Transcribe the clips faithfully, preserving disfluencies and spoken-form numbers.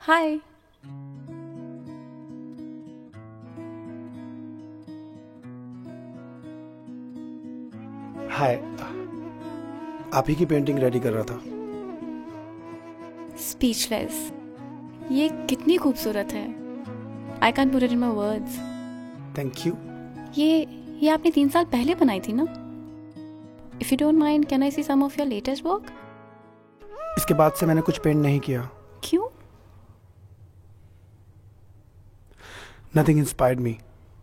हाय। हाय, आप ही की painting ready कर रहा था। स्पीचलेस। ये कितनी खूबसूरत है। I can put it in my words. Thank you. ये ये आपने तीन साल पहले बनाई थी ना? If you don't mind can I see some of your latest work? इसके बाद से मैंने कुछ पेंट नहीं किया। क्यों? Nothing inspired me.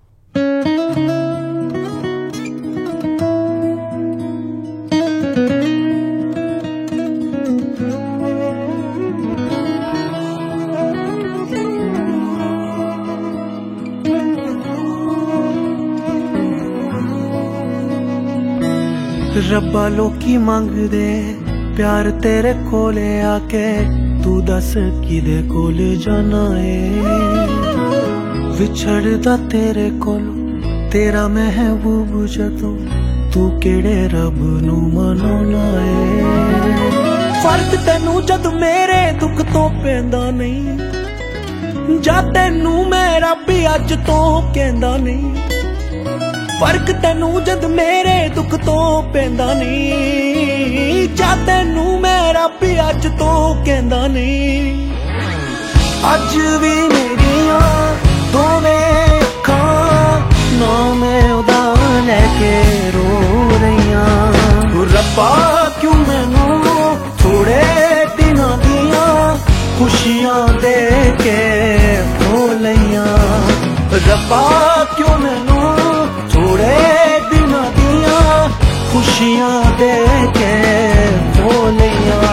रब्बा लोकी मंगदे प्यार तेरे कोले आके, तू दस किदे कोले जाना है। विछड़दा तेरे कोलो तेरा महबूब जदों, तू केड़े रब नू मनाना है। फर्क तैनू जद मेरे दुख तो पैंदा नहीं, जा तैनू मेरा भी अज तो कहंदा नहीं। फर्क तैनू जद मेरे दुख तो पैंदा नहीं, जा तैनू मेरा भी अज तो कहंदा नहीं। अज भी मेरियां दोवें अखां नाम उदा लैके रो रहियां। रब्बा क्यों मैनू थोड़े दिनां दियां खुशियां दे के खो लइयां। रब्बा क्यों मैनू थोड़े दिनां दियां खुशियां दे के खो लइयां।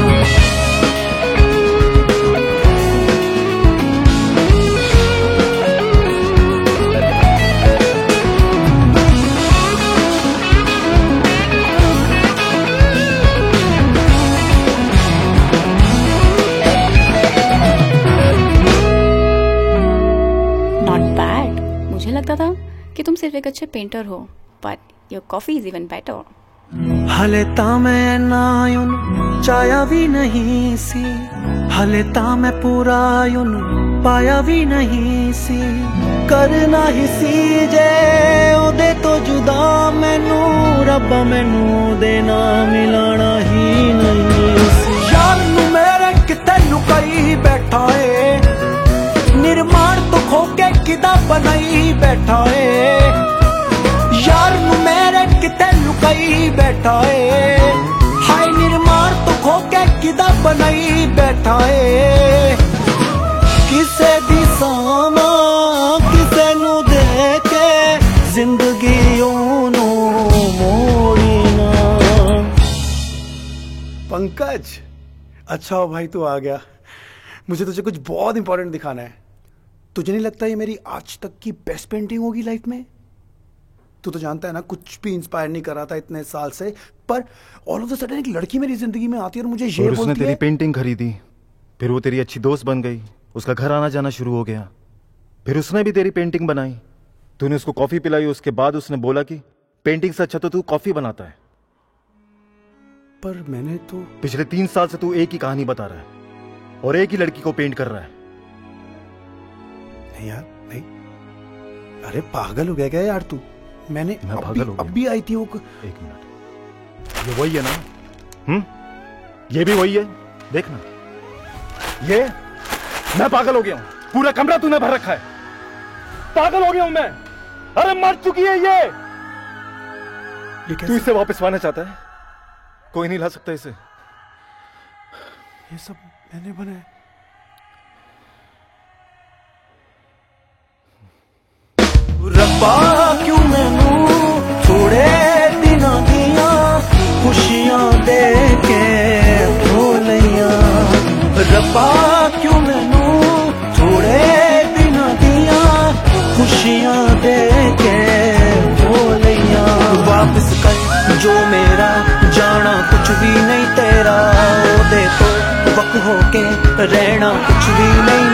Not bad. मुझे लगता था कि तुम सिर्फ एक अच्छे पेंटर हो, but your coffee is even better. हले ता मैं ना उन चाया भी नहीं सी, हले ता मैं पूरा उन पाया भी नहीं सी। करना ही सी जे ओदे तो जुदा मैनू, रब्बा मैनू ओदे ना मिलाना ही नहीं सी। यार नू मेरे किते लुकाई बैठा है, निर्माण तो खोके किदा बनाई बैठा है। यार नू मेरे किते लुकाई बैठा है, हाय निर्माण तो खोके किदा बनाई बैठा है। किसे दी सामा किसे नू दे के जिंदगी ओनू मोड़ी ना। पंकज, अच्छा हो भाई तू आ गया। मुझे तुझे कुछ बहुत इंपॉर्टेंट दिखाना है। तुझे नहीं लगता ये मेरी आज तक की बेस्ट पेंटिंग होगी लाइफ में? तू तो जानता है ना, कुछ भी इंस्पायर नहीं कर रहा था इतने साल से, पर ऑल ऑफ द सडन एक लड़की मेरी जिंदगी में आती है और मुझे ये और उसने बोलती तेरी है। पेंटिंग खरीदी, फिर वो तेरी अच्छी दोस्त बन गई, उसका घर आना जाना शुरू हो गया, फिर उसने भी तेरी पेंटिंग बनाई, तूने उसको कॉफी पिलाई, उसके बाद उसने बोला कि पेंटिंग से अच्छा तो तू कॉफी बनाता है। पर मैंने तो पिछले तीन साल से तू एक ही कहानी बता रहा है और एक ही लड़की को पेंट कर रहा है। नहीं यार नहीं, अरे पागल हो गया क्या यार तू? मैंने मैं अब पागल भी, हो गया। अब भी आई थी वो। एक मिनट, ये वही है ना? हम्म, ये भी वही है, देखना। ये मैं पागल हो गया हूं, पूरा कमरा तूने भर रखा है। पागल हो गया हूं मैं। अरे मर चुकी है ये। ये तू कैसे? इसे वापस पाना चाहता है? कोई नहीं ला सकता इसे। ये सब मैंने बनाया। रब्बा क्यों मैनू थोड़े दिनां दियां खुशियां दे के खो लइयां। रब्बा क्यों मैनू थोड़े दिनां दियां खुशियां दे के खो लइयां। वापस कर जो मेरा जाना कुछ भी नहीं तेरा, ओदे तो वक होके रहना कुछ भी नहीं